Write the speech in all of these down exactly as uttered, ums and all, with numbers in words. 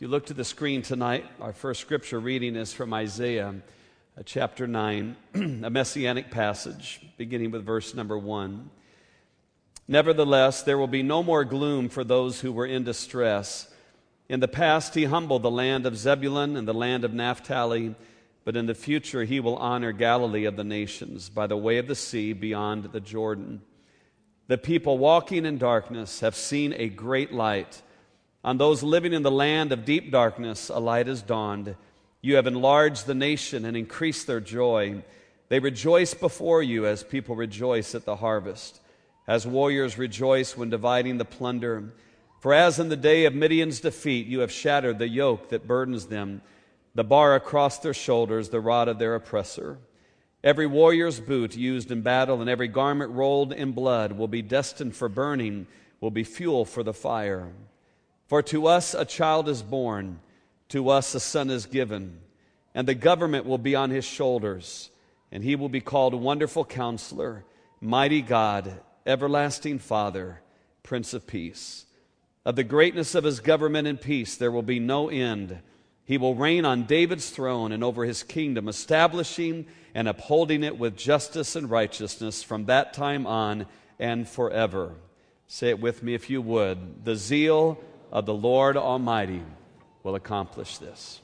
you look to the screen tonight, our first scripture reading is from Isaiah uh, chapter nine, a messianic passage, beginning with verse number one. Nevertheless, there will be no more gloom for those who were in distress. In the past, he humbled the land of Zebulun and the land of Naphtali, but in the future he will honor Galilee of the nations by the way of the sea beyond the Jordan. The people walking in darkness have seen a great light. On those living in the land of deep darkness, a light has dawned. You have enlarged the nation and increased their joy. They rejoice before you as people rejoice at the harvest, as warriors rejoice when dividing the plunder. For as in the day of Midian's defeat, you have shattered the yoke that burdens them, the bar across their shoulders, the rod of their oppressor. Every warrior's boot used in battle and every garment rolled in blood will be destined for burning, will be fuel for the fire. For to us a child is born, to us a son is given, and the government will be on his shoulders, and he will be called Wonderful Counselor, Mighty God, Everlasting Father, Prince of Peace. Of the greatness of his government and peace there will be no end. He will reign on David's throne and over his kingdom, establishing and upholding it with justice and righteousness from that time on and forever. Say it with me if you would. The zeal of the Lord Almighty will accomplish this.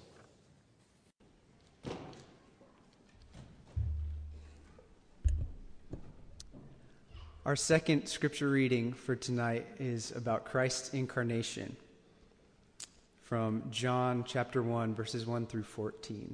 Our second scripture reading for tonight is about Christ's incarnation from John chapter one, verses one through fourteen.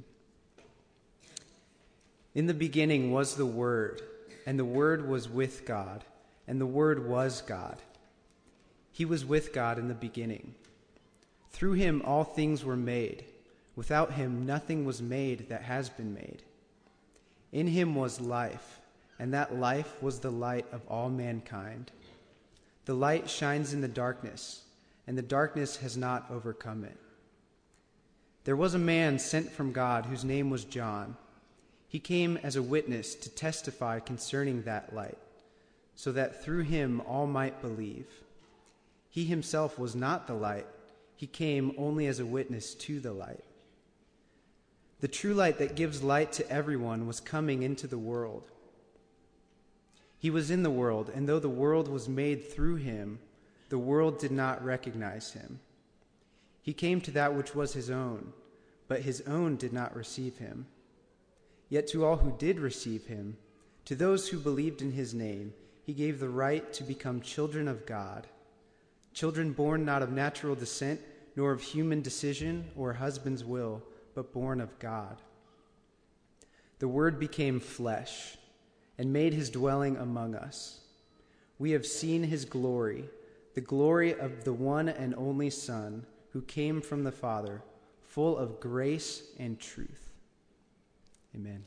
In the beginning was the Word, and the Word was with God, and the Word was God. He was with God in the beginning. Through him all things were made. Without him nothing was made that has been made. In him was life, and that life was the light of all mankind. The light shines in the darkness, and the darkness has not overcome it. There was a man sent from God whose name was John. He came as a witness to testify concerning that light, so that through him all might believe. He himself was not the light. He came only as a witness to the light. The true light that gives light to everyone was coming into the world. He was in the world, and though the world was made through him, the world did not recognize him. He came to that which was his own, but his own did not receive him. Yet to all who did receive him, to those who believed in his name, he gave the right to become children of God, children born not of natural descent, nor of human decision or husband's will, but born of God. The Word became flesh and made his dwelling among us. We have seen his glory, the glory of the one and only Son, who came from the Father, full of grace and truth. Amen.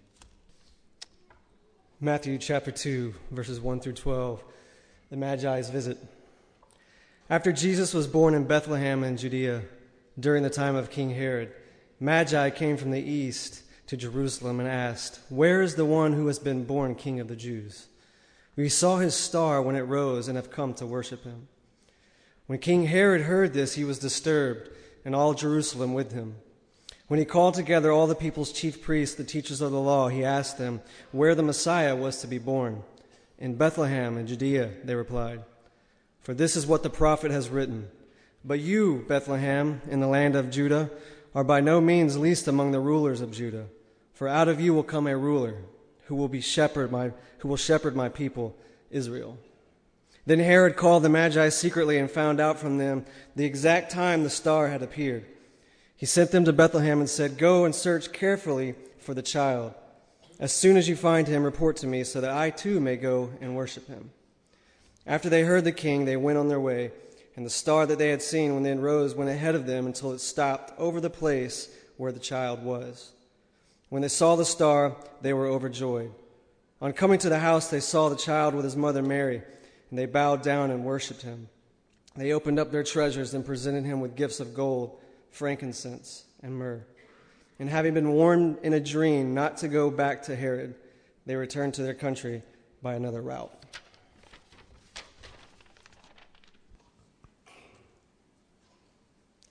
Matthew chapter two, verses one through twelve, the Magi's visit. After Jesus was born in Bethlehem in Judea, during the time of King Herod, Magi came from the east to Jerusalem and asked, "Where is the one who has been born King of the Jews? We saw his star when it rose and have come to worship him." When King Herod heard this, he was disturbed, and all Jerusalem with him. When he called together all the people's chief priests, the teachers of the law, he asked them where the Messiah was to be born. "In Bethlehem in Judea," they replied. "For this is what the prophet has written. But you, Bethlehem, in the land of Judah, are by no means least among the rulers of Judah. For out of you will come a ruler who will be shepherd my who will shepherd my people, Israel." Then Herod called the Magi secretly and found out from them the exact time the star had appeared. He sent them to Bethlehem and said, "Go and search carefully for the child. As soon as you find him, report to me so that I too may go and worship him." After they heard the king, they went on their way, and the star that they had seen when they rose went ahead of them until it stopped over the place where the child was. When they saw the star, they were overjoyed. On coming to the house, they saw the child with his mother Mary, and they bowed down and worshipped him. They opened up their treasures and presented him with gifts of gold, frankincense, and myrrh. And having been warned in a dream not to go back to Herod, they returned to their country by another route.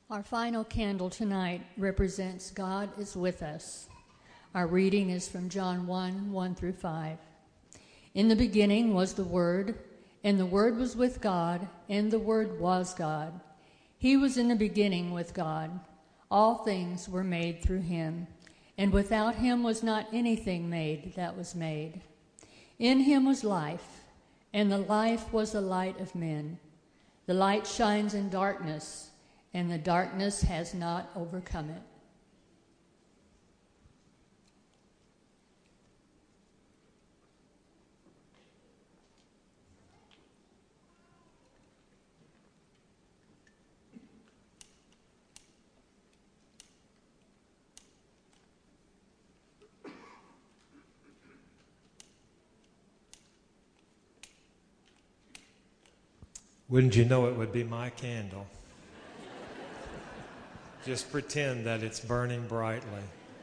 Our final candle tonight represents God is with us. Our reading is from John one, one through five. In the beginning was the Word, and the Word was with God, and the Word was God. He was in the beginning with God. All things were made through him, and without him was not anything made that was made. In him was life, and the life was the light of men. The light shines in darkness, and the darkness has not overcome it. Wouldn't you know it would be my candle? Just pretend that it's burning brightly.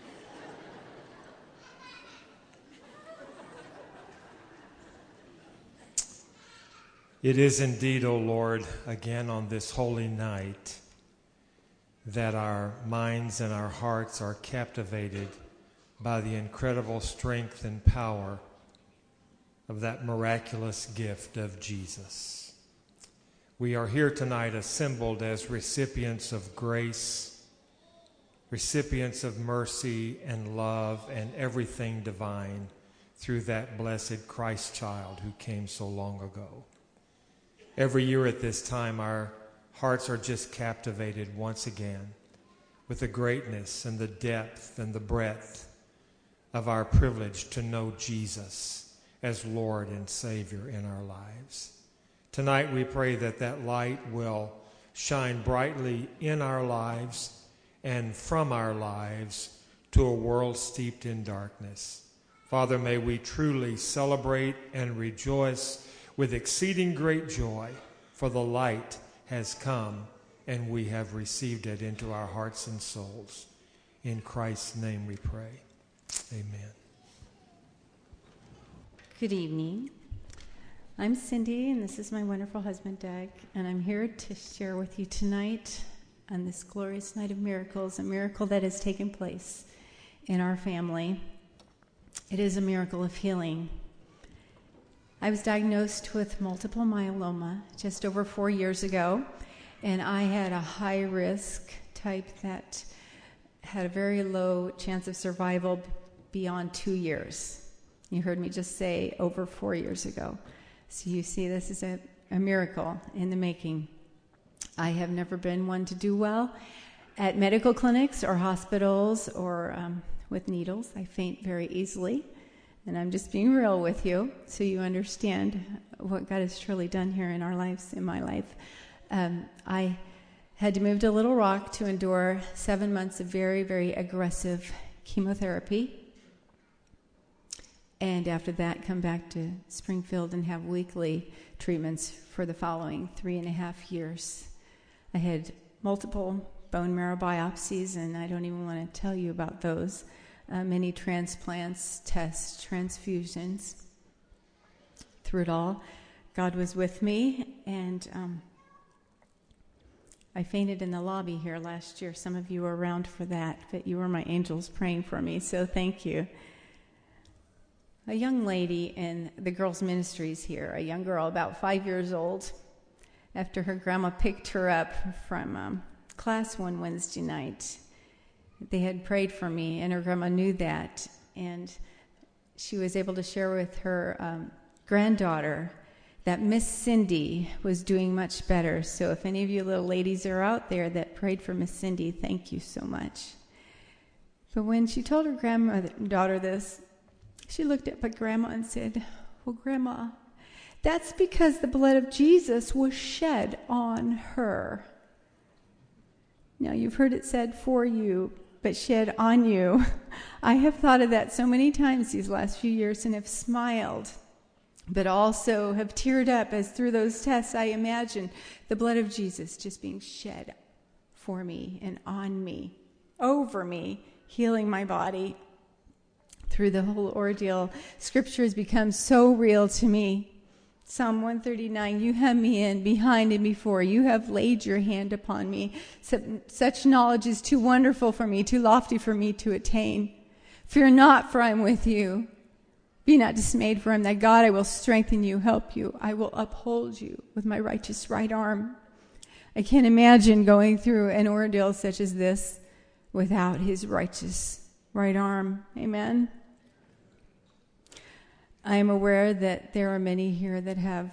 It is indeed, O Lord, again on this holy night, that our minds and our hearts are captivated by the incredible strength and power of that miraculous gift of Jesus. We are here tonight assembled as recipients of grace, recipients of mercy and love and everything divine through that blessed Christ child who came so long ago. Every year at this time, our hearts are just captivated once again with the greatness and the depth and the breadth of our privilege to know Jesus as Lord and Savior in our lives. Tonight we pray that that light will shine brightly in our lives and from our lives to a world steeped in darkness. Father, may we truly celebrate and rejoice with exceeding great joy, for the light has come and we have received it into our hearts and souls. In Christ's name we pray. Amen. Good evening. I'm Cindy, and this is my wonderful husband, Doug, and I'm here to share with you tonight on this glorious night of miracles, a miracle that has taken place in our family. It is a miracle of healing. I was diagnosed with multiple myeloma just over four years ago, and I had a high-risk type that had a very low chance of survival beyond two years. You heard me just say over four years ago. So you see, this is a, a miracle in the making. I have never been one to do well at medical clinics or hospitals or um, with needles. I faint very easily, and I'm just being real with you so you understand what God has truly done here in our lives, in my life. Um, I had to move to Little Rock to endure seven months of very, very aggressive chemotherapy. And after that, come back to Springfield and have weekly treatments for the following three and a half years. I had multiple bone marrow biopsies, and I don't even want to tell you about those. Uh, many transplants, tests, transfusions. Through it all, God was with me, and um, I fainted in the lobby here last year. Some of you were around for that, but you were my angels praying for me, so thank you. A young lady in the girls' ministries here, a young girl about five years old, after her grandma picked her up from um, class one Wednesday night, they had prayed for me, and her grandma knew that, and she was able to share with her um, granddaughter that Miss Cindy was doing much better. So if any of you little ladies are out there that prayed for Miss Cindy, thank you so much. But when she told her granddaughter this, she looked up at Grandma and said, "Well, Grandma, that's because the blood of Jesus was shed on her." Now, you've heard it said for you, but shed on you. I have thought of that so many times these last few years and have smiled, but also have teared up as through those tests I imagine the blood of Jesus just being shed for me and on me, over me, healing my body. Through the whole ordeal, Scripture has become so real to me. Psalm one thirty-nine, you hem me in behind and before. You have laid your hand upon me. Such knowledge is too wonderful for me, too lofty for me to attain. Fear not, for I am with you. Be not dismayed, for I am thy God. I will strengthen you, help you. I will uphold you with my righteous right arm. I can't imagine going through an ordeal such as this without his righteous right arm. Amen. I am aware that there are many here that have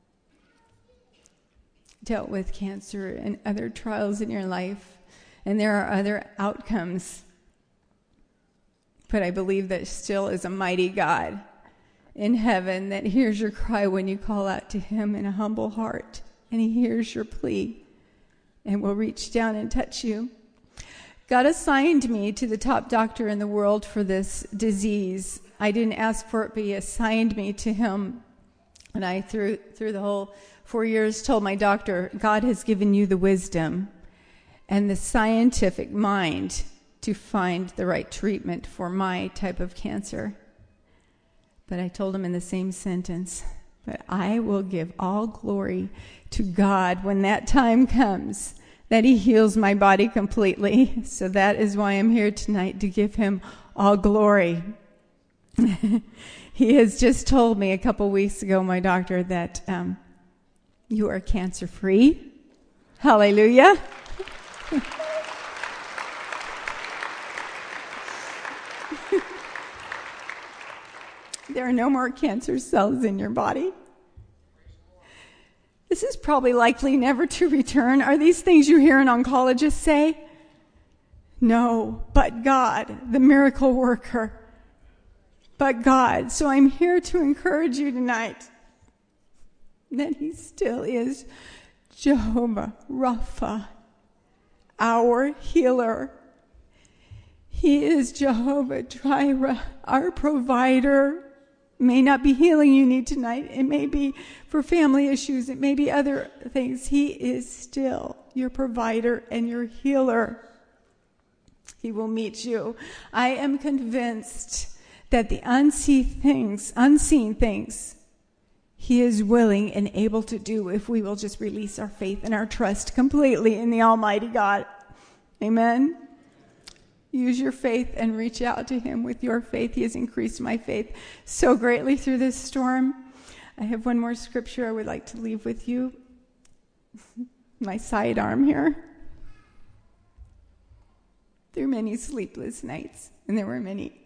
dealt with cancer and other trials in your life, and there are other outcomes. But I believe that still is a mighty God in heaven that hears your cry when you call out to him in a humble heart, and he hears your plea and will reach down and touch you. God assigned me to the top doctor in the world for this disease. I didn't ask for it, but he assigned me to him. And I, through through the whole four years, told my doctor, God has given you the wisdom and the scientific mind to find the right treatment for my type of cancer. But I told him in the same sentence, but I will give all glory to God when that time comes, that he heals my body completely. So that is why I'm here tonight, to give him all glory. He has just told me a couple weeks ago, my doctor, that um, you are cancer-free. Hallelujah. There are no more cancer cells in your body. This is probably likely never to return. Are these things you hear an oncologist say? No, but God, the miracle worker. But God. So I'm here to encourage you tonight that he still is Jehovah Rapha, our healer. He is Jehovah Jireh, our provider. May not be healing you need tonight. It may be for family issues. It may be other things. He is still your provider and your healer. He will meet you. I am convinced that the unseen things, unseen things, he is willing and able to do if we will just release our faith and our trust completely in the Almighty God. Amen. Use your faith and reach out to him with your faith. He has increased my faith so greatly through this storm. I have one more scripture I would like to leave with you. My sidearm here. Through many sleepless nights, and there were many.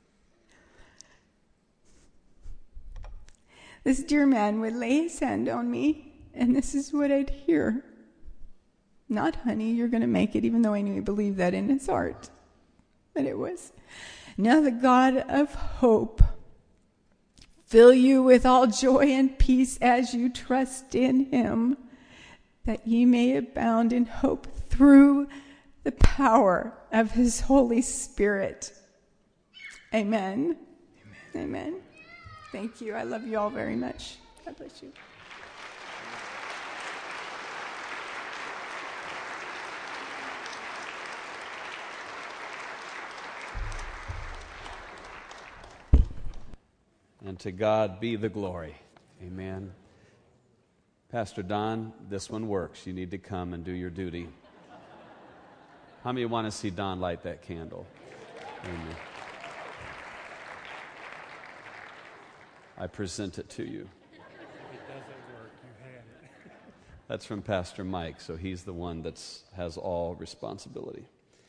This dear man would lay his hand on me, and this is what I'd hear. Not, honey, you're going to make it, even though I knew he believed that in his heart. But it was, now the God of hope fill you with all joy and peace as you trust in him, that ye may abound in hope through the power of his Holy Spirit. Amen. Amen. Amen. Thank you. I love you all very much. God bless you. And to God be the glory. Amen. Pastor Don, this one works. You need to come and do your duty. How many want to see Don light that candle? Amen. I present it to you. It doesn't work. You had it. That's from Pastor Mike, so he's the one that has all responsibility.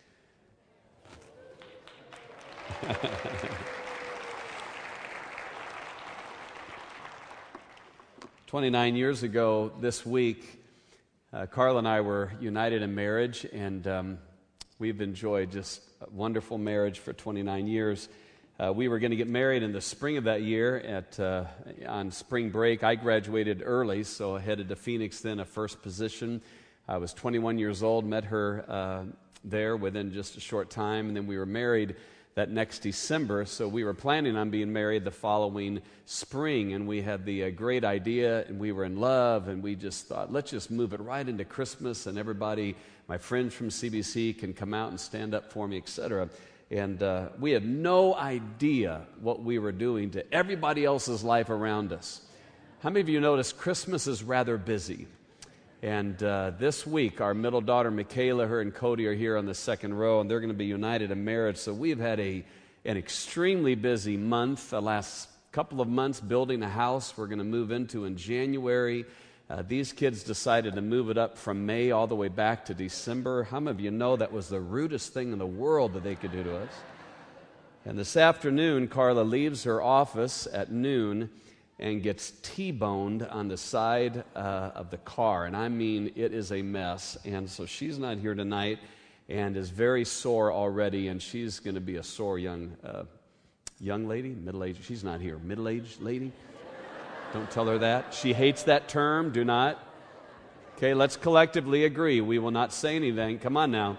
twenty-nine years ago this week, uh, Carla and I were united in marriage, and um, we've enjoyed just a wonderful marriage for twenty-nine years. Uh, we were going to get married in the spring of that year at uh, on spring break. I graduated early, so I headed to Phoenix then, a first position. I was twenty-one years old, met her uh, there within just a short time, and then we were married that next December. So we were planning on being married the following spring, and we had the uh, great idea, and we were in love, and we just thought, let's just move it right into Christmas, and everybody, my friends from C B C can come out and stand up for me, et cetera. And uh, we had no idea what we were doing to everybody else's life around us. How many of you notice Christmas is rather busy? And uh, this week, our middle daughter, Michaela, her and Cody are here on the second row, and they're going to be united in marriage. So we've had a an extremely busy month, the last couple of months building a house we're going to move into in January. Uh, these kids decided to move it up from May all the way back to December. How many of you know that was the rudest thing in the world that they could do to us? And this afternoon, Carla leaves her office at noon and gets T-boned on the side uh, of the car. And I mean, it is a mess. And so she's not here tonight and is very sore already, and she's going to be a sore young uh, young lady, middle-aged. She's not here. Middle-aged lady? Don't tell her that. She hates that term. Do not. Okay, let's collectively agree. We will not say anything. Come on now.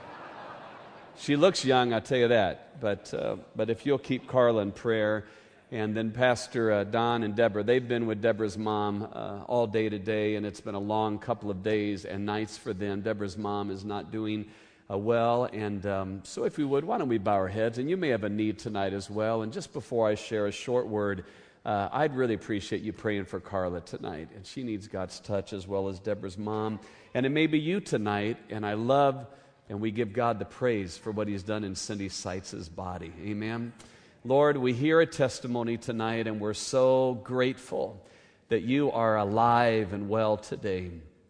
She looks young, I'll tell you that. But, uh, but if you'll keep Carla in prayer. And then Pastor uh, Don and Deborah, they've been with Deborah's mom uh, all day today, and it's been a long couple of days and nights for them. Deborah's mom is not doing uh, well, and um, so if we would, why don't we bow our heads? And you may have a need tonight as well. And just before I share a short word, uh, I'd really appreciate you praying for Carla tonight. And she needs God's touch as well as Deborah's mom. And it may be you tonight, and I love and we give God the praise for what He's done in Cindy Seitz's body. Amen. Lord, we hear a testimony tonight, and we're so grateful that you are alive and well today.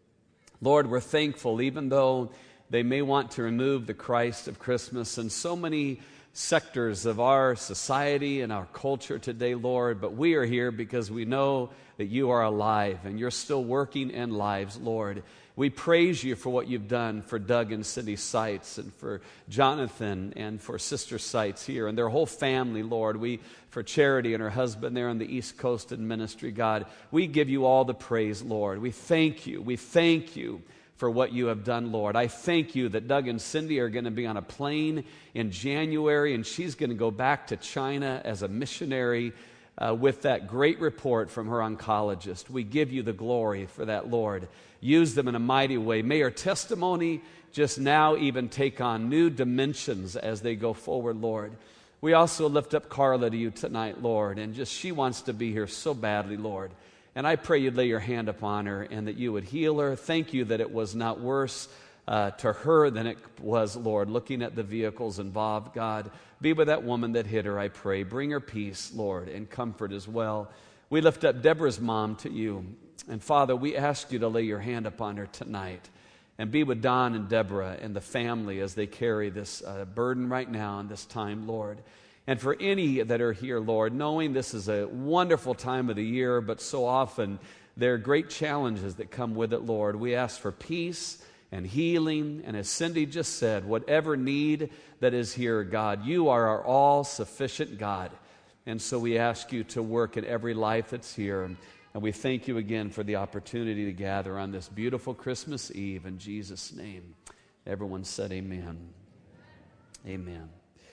Lord, we're thankful, even though they may want to remove the Christ of Christmas in so many sectors of our society and our culture today, Lord, but we are here because we know that you are alive and you're still working in lives, Lord. We praise you for what you've done for Doug and Cindy Seitz and for Jonathan and for Sister Seitz here and their whole family, Lord. We, for Charity and her husband there on the East Coast in ministry, God, we give you all the praise, Lord. We thank you. We thank you for what you have done, Lord. I thank you that Doug and Cindy are going to be on a plane in January, and she's going to go back to China as a missionary uh, with that great report from her oncologist. We give you the glory for that, Lord. Use them in a mighty way. May her testimony just now even take on new dimensions as they go forward, Lord. We also lift up Carla to you tonight, Lord, and just she wants to be here so badly, Lord. And I pray you'd lay your hand upon her and that you would heal her. Thank you that it was not worse uh, to her than it was, Lord, looking at the vehicles involved. God, be with that woman that hit her, I pray. Bring her peace, Lord, and comfort as well. We lift up Deborah's mom to you. And Father, we ask you to lay your hand upon her tonight and be with Don and Deborah and the family as they carry this uh, burden right now in this time, Lord. And for any that are here, Lord, knowing this is a wonderful time of the year, but so often there are great challenges that come with it, Lord. We ask for peace and healing. And as Cindy just said, whatever need that is here, God, you are our all-sufficient God. And so we ask you to work in every life that's here. And we thank you again for the opportunity to gather on this beautiful Christmas Eve. In Jesus' name, everyone said amen. Amen.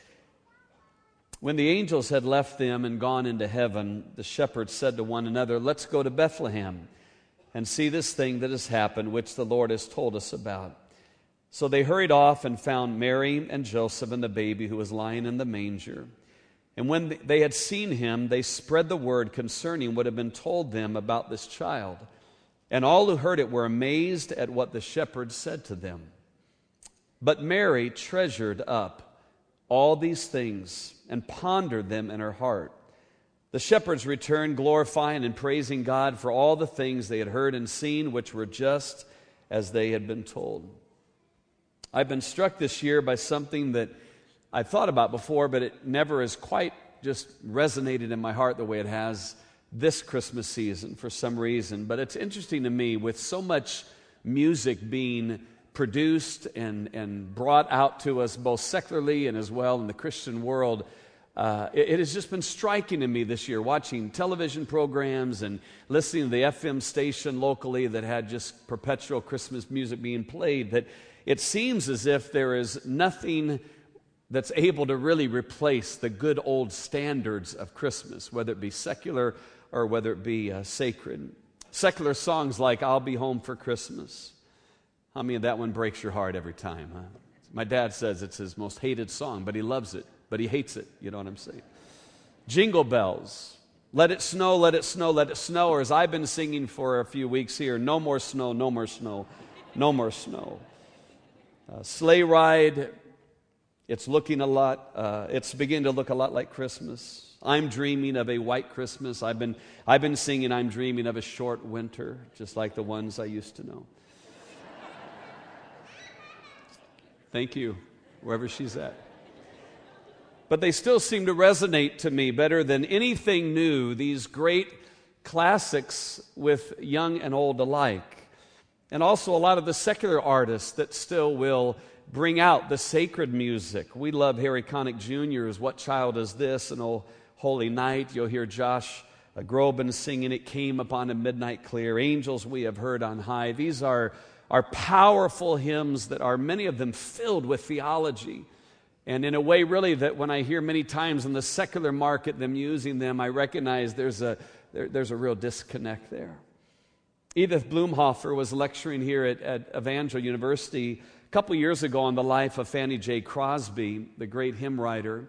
When the angels had left them and gone into heaven, the shepherds said to one another, "Let's go to Bethlehem and see this thing that has happened, which the Lord has told us about." So they hurried off and found Mary and Joseph and the baby who was lying in the manger. And when they had seen him, they spread the word concerning what had been told them about this child. And all who heard it were amazed at what the shepherds said to them. But Mary treasured up all these things and pondered them in her heart. The shepherds returned, glorifying and praising God for all the things they had heard and seen, which were just as they had been told. I've been struck this year by something that I thought about before, but it never has quite just resonated in my heart the way it has this Christmas season for some reason. But it's interesting to me, with so much music being produced and, and brought out to us both secularly and as well in the Christian world, uh, it, it has just been striking to me this year, watching television programs and listening to the F M station locally that had just perpetual Christmas music being played, that it seems as if there is nothing that's able to really replace the good old standards of Christmas, whether it be secular or whether it be uh, sacred. Secular songs like "I'll Be Home for Christmas." How many of that one breaks your heart every time? Huh? My dad says it's his most hated song, but he loves it, but he hates it. You know what I'm saying? Jingle Bells. Let it snow, let it snow, let it snow. Or as I've been singing for a few weeks here, no more snow, no more snow, no more snow. Uh, sleigh ride, it's looking a lot, uh, it's beginning to look a lot like Christmas. I'm dreaming of a white Christmas. I've been, I've been singing, I'm dreaming of a short winter, just like the ones I used to know. Thank you, wherever she's at. But they still seem to resonate to me better than anything new, these great classics with young and old alike. And also a lot of the secular artists that still will bring out the sacred music. We love Harry Connick Junior's What Child Is This? And Oh Holy Night. You'll hear Josh Groban singing It Came Upon a Midnight Clear. Angels We Have Heard on High. These are, are powerful hymns that are, many of them, filled with theology. And in a way, really, that when I hear many times in the secular market them using them, I recognize there's a, there, there's a real disconnect there. Edith Blumhofer was lecturing here at, at Evangel University a couple years ago on the life of Fanny J. Crosby, the great hymn writer.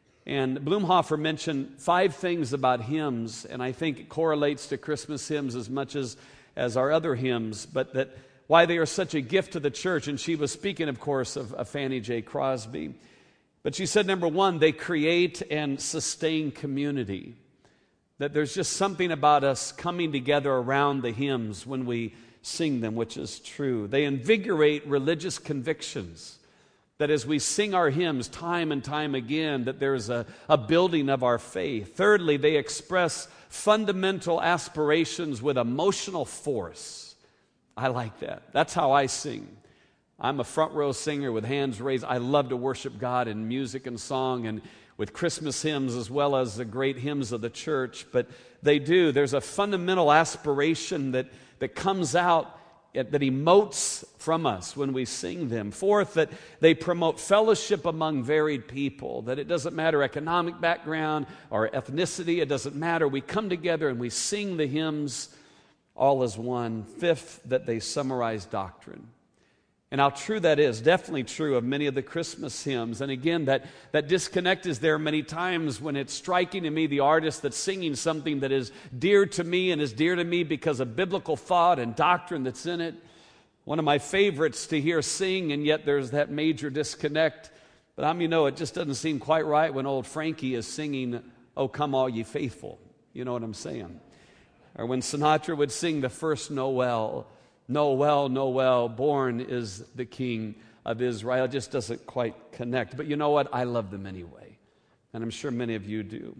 And Blumhofer mentioned five things about hymns, and I think it correlates to Christmas hymns as much as, as our other hymns, but that why they are such a gift to the church. And she was speaking, of course, of, of Fanny J. Crosby. But she said, number one, they create and sustain community. That there's just something about us coming together around the hymns when we sing them, which is true. They invigorate religious convictions. That as we sing our hymns time and time again, that there's a, a building of our faith. Thirdly, they express fundamental aspirations with emotional force. I like that. That's how I sing. I'm a front row singer with hands raised. I love to worship God in music and song and with Christmas hymns as well as the great hymns of the church. But they do. There's a fundamental aspiration that, that comes out, that emotes from us when we sing them. Fourth, that they promote fellowship among varied people. That it doesn't matter economic background or ethnicity. It doesn't matter. We come together and we sing the hymns all as one. Fifth, that they summarize doctrine. And how true that is, definitely true of many of the Christmas hymns. And again, that, that disconnect is there many times when it's striking to me the artist that's singing something that is dear to me and is dear to me because of biblical thought and doctrine that's in it. One of my favorites to hear sing, and yet there's that major disconnect. But I mean, you know, it just doesn't seem quite right when old Frankie is singing, "Oh, Come All Ye Faithful." You know what I'm saying? Or when Sinatra would sing the first Noel, Noel, Noel, born is the King of Israel. It just doesn't quite connect. But you know what? I love them anyway. And I'm sure many of you do.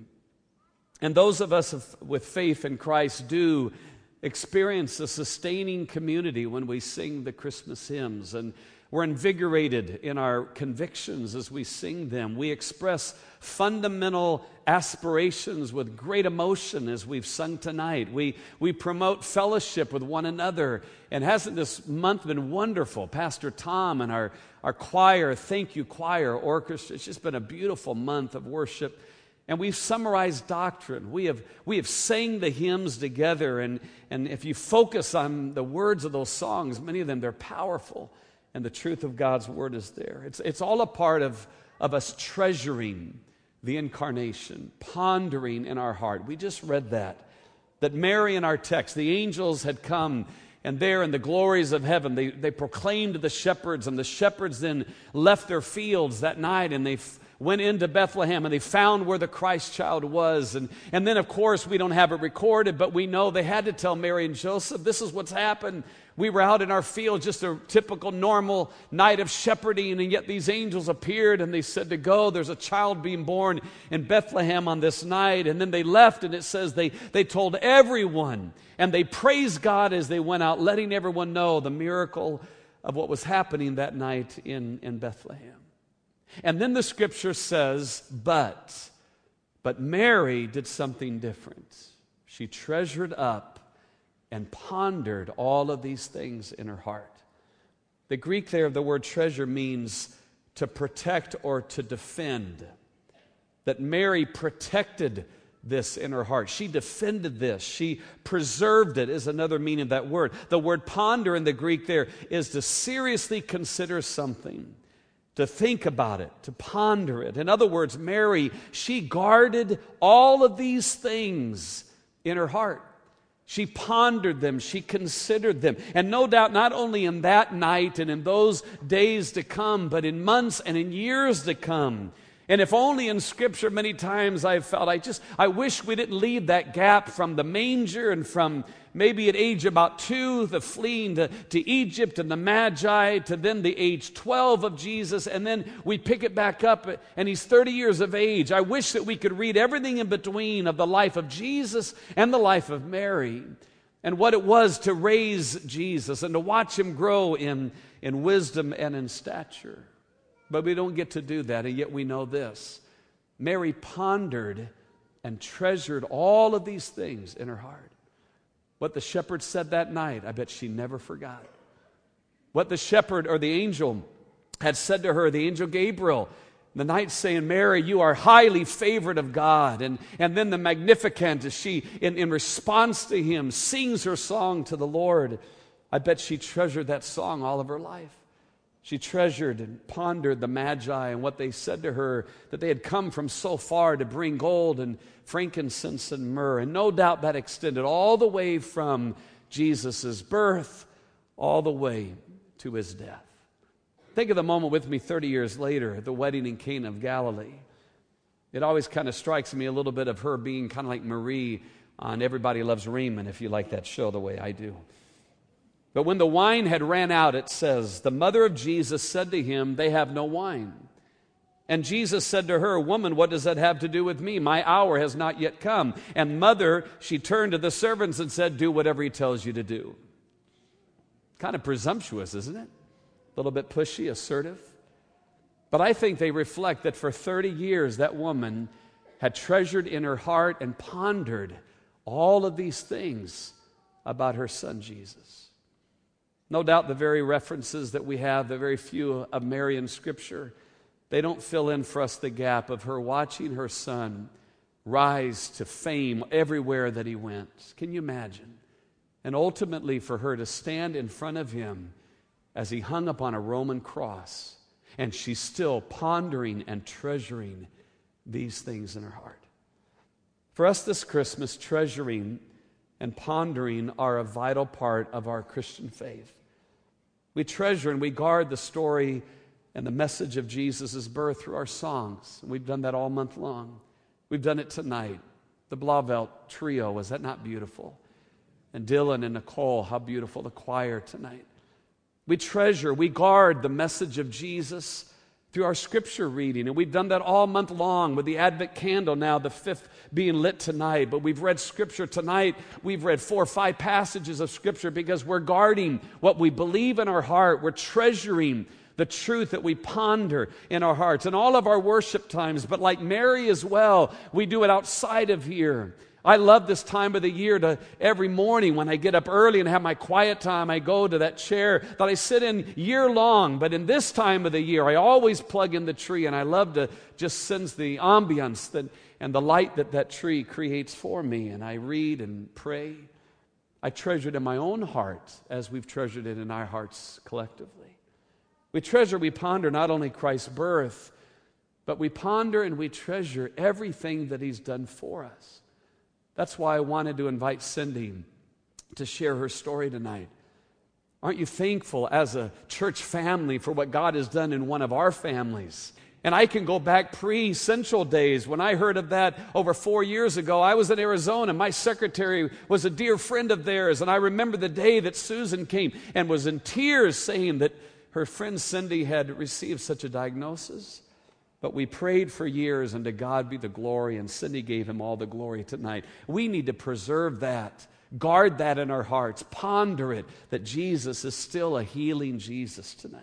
And those of us with faith in Christ do experience a sustaining community when we sing the Christmas hymns. And we're invigorated in our convictions as we sing them. We express fundamental aspirations with great emotion as we've sung tonight. We, we promote fellowship with one another. And hasn't this month been wonderful? Pastor Tom and our, our choir, Thank You Choir Orchestra, it's just been a beautiful month of worship. And we've summarized doctrine. We have, we have sang the hymns together. And, and if you focus on the words of those songs, many of them, they're powerful. And the truth of God's word is there. It's, it's all a part of, of us treasuring the incarnation, pondering in our heart. We just read that. That Mary in our text, the angels had come, and there in the glories of heaven, they, they proclaimed to the shepherds, and the shepherds then left their fields that night, and they f- went into Bethlehem, and they found where the Christ child was. And, and then, of course, we don't have it recorded, but we know they had to tell Mary and Joseph, this is what's happened. We were out in our field, just a typical normal night of shepherding, and yet these angels appeared and they said to go, there's a child being born in Bethlehem on this night. And then they left, and it says they, they told everyone, and they praised God as they went out, letting everyone know the miracle of what was happening that night in, in Bethlehem. And then the scripture says, but, but Mary did something different. She treasured up and pondered all of these things in her heart. The Greek there of the word treasure means to protect or to defend. That Mary protected this in her heart. She defended this. She preserved it is another meaning of that word. The word ponder in the Greek there is to seriously consider something, to think about it, to ponder it. In other words, Mary, she guarded all of these things in her heart. She pondered them, she considered them. And no doubt, not only in that night and in those days to come, but in months and in years to come. And if only in Scripture many times I've felt, I just, I wish we didn't leave that gap from the manger and from maybe at age about two, the fleeing to, to Egypt and the Magi, to then the age twelve of Jesus, and then we pick it back up and he's thirty years of age. I wish that we could read everything in between of the life of Jesus and the life of Mary and what it was to raise Jesus and to watch him grow in, in wisdom and in stature. But we don't get to do that, and yet we know this. Mary pondered and treasured all of these things in her heart. What the shepherd said that night, I bet she never forgot. What the shepherd or the angel had said to her, the angel Gabriel, the night saying, Mary, you are highly favored of God. And, and then the Magnificat, as she, in, in response to him, sings her song to the Lord. I bet she treasured that song all of her life. She treasured and pondered the Magi and what they said to her, that they had come from so far to bring gold and frankincense and myrrh. And no doubt that extended all the way from Jesus' birth all the way to his death. Think of the moment with me thirty years later at the wedding in Cana of Galilee. It always kind of strikes me a little bit of her being kind of like Marie on Everybody Loves Raymond, if you like that show the way I do. But when the wine had ran out, it says, the mother of Jesus said to him, they have no wine. And Jesus said to her, woman, what does that have to do with me? My hour has not yet come. And mother, she turned to the servants and said, do whatever he tells you to do. Kind of presumptuous, isn't it? A little bit pushy, assertive. But I think they reflect that for thirty years, that woman had treasured in her heart and pondered all of these things about her son Jesus. No doubt the very references that we have, the very few of Mary in Scripture, they don't fill in for us the gap of her watching her son rise to fame everywhere that he went. Can you imagine? And ultimately for her to stand in front of him as he hung upon a Roman cross, and she's still pondering and treasuring these things in her heart. For us this Christmas, treasuring and pondering are a vital part of our Christian faith. We treasure and we guard the story and the message of Jesus' birth through our songs. We've done that all month long. We've done it tonight. The Blauvelt Trio, was that not beautiful? And Dylan and Nicole, how beautiful the choir tonight. We treasure, we guard the message of Jesus through our Scripture reading. And we've done that all month long with the Advent candle now, the fifth being lit tonight. But we've read Scripture tonight. We've read four or five passages of Scripture because we're guarding what we believe in our heart. We're treasuring the truth that we ponder in our hearts. And all of our worship times, but like Mary as well, we do it outside of here. I love this time of the year to every morning when I get up early and have my quiet time, I go to that chair that I sit in year long. But in this time of the year, I always plug in the tree, and I love to just sense the ambiance that, and the light that that tree creates for me. And I read and pray. I treasure it in my own heart as we've treasured it in our hearts collectively. We treasure, we ponder not only Christ's birth, but we ponder and we treasure everything that he's done for us. That's why I wanted to invite Cindy to share her story tonight. Aren't you thankful as a church family for what God has done in one of our families? And I can go back pre-Central days. When I heard of that over four years ago, I was in Arizona. My secretary was a dear friend of theirs. And I remember the day that Susan came and was in tears saying that her friend Cindy had received such a diagnosis. But we prayed for years, and to God be the glory, and Cindy gave him all the glory tonight. We need to preserve that, guard that in our hearts, ponder it, that Jesus is still a healing Jesus tonight.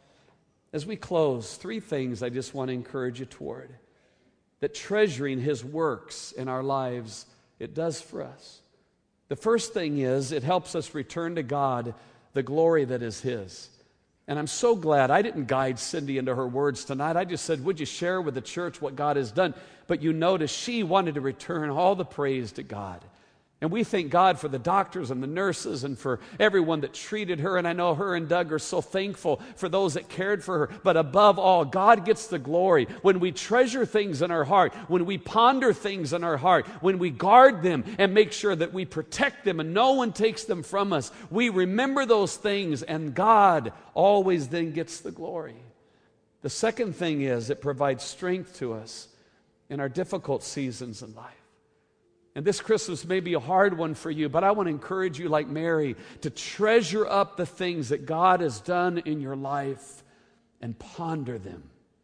As we close, three things I just want to encourage you toward. That treasuring his works in our lives, it does for us. The first thing is, it helps us return to God the glory that is his. And I'm so glad I didn't guide Cindy into her words tonight. I just said, would you share with the church what God has done? But you notice she wanted to return all the praise to God. And we thank God for the doctors and the nurses and for everyone that treated her. And I know her and Doug are so thankful for those that cared for her. But above all, God gets the glory. When we treasure things in our heart, when we ponder things in our heart, when we guard them and make sure that we protect them and no one takes them from us, we remember those things and God always then gets the glory. The second thing is it provides strength to us in our difficult seasons in life. And this Christmas may be a hard one for you, but I want to encourage you, like Mary, to treasure up the things that God has done in your life and ponder them.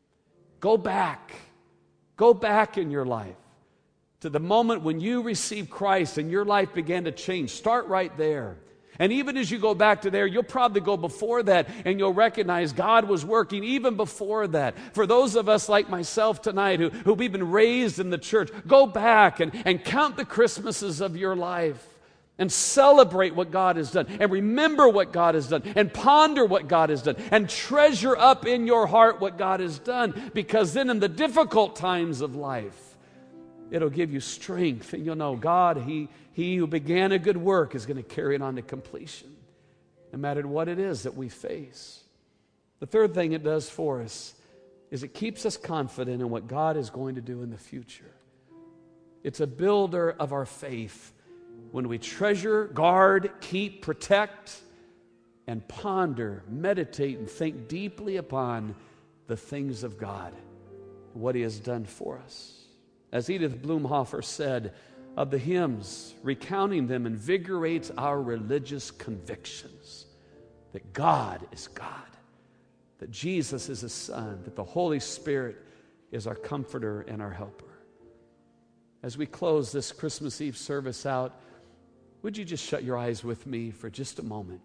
Go back. Go back in your life to the moment when you received Christ and your life began to change. Start right there. And even as you go back to there, you'll probably go before that and you'll recognize God was working even before that. For those of us like myself tonight who, who we've been raised in the church, go back and, and count the Christmases of your life and celebrate what God has done and remember what God has done and ponder what God has done and treasure up in your heart what God has done, because then in the difficult times of life, it'll give you strength and you'll know God, He He who began a good work is going to carry it on to completion, no matter what it is that we face. The third thing it does for us is it keeps us confident in what God is going to do in the future. It's a builder of our faith when we treasure, guard, keep, protect, and ponder, meditate, and think deeply upon the things of God, what He has done for us. As Edith Blumhofer said of the hymns, recounting them invigorates our religious convictions that God is God, that Jesus is His Son, that the Holy Spirit is our comforter and our helper. As we close this Christmas Eve service out, would you just shut your eyes with me for just a moment?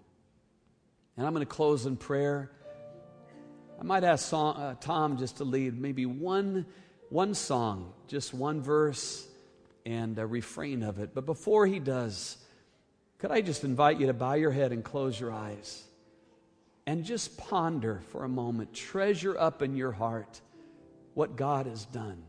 And I'm going to close in prayer. I might ask uh, Tom just to lead maybe one One song, just one verse and a refrain of it. But before he does, could I just invite you to bow your head and close your eyes and just ponder for a moment, treasure up in your heart what God has done.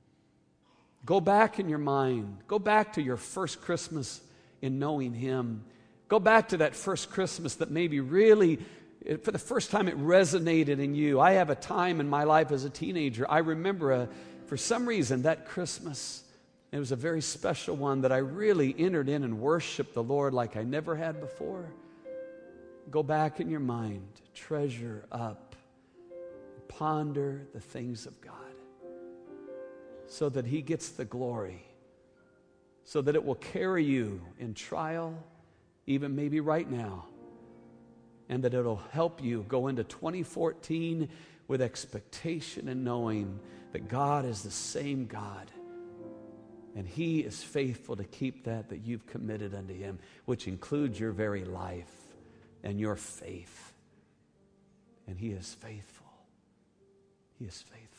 Go back in your mind. Go back to your first Christmas in knowing Him. Go back to that first Christmas that maybe really, for the first time, it resonated in you. I have a time in my life as a teenager. I remember a For some reason, that Christmas, it was a very special one that I really entered in and worshiped the Lord like I never had before. Go back in your mind, treasure up, ponder the things of God so that He gets the glory, so that it will carry you in trial, even maybe right now, and that it'll help you go into twenty fourteen with expectation and knowing that God is the same God, and He is faithful to keep that that you've committed unto Him, which includes your very life and your faith. And He is faithful. He is faithful.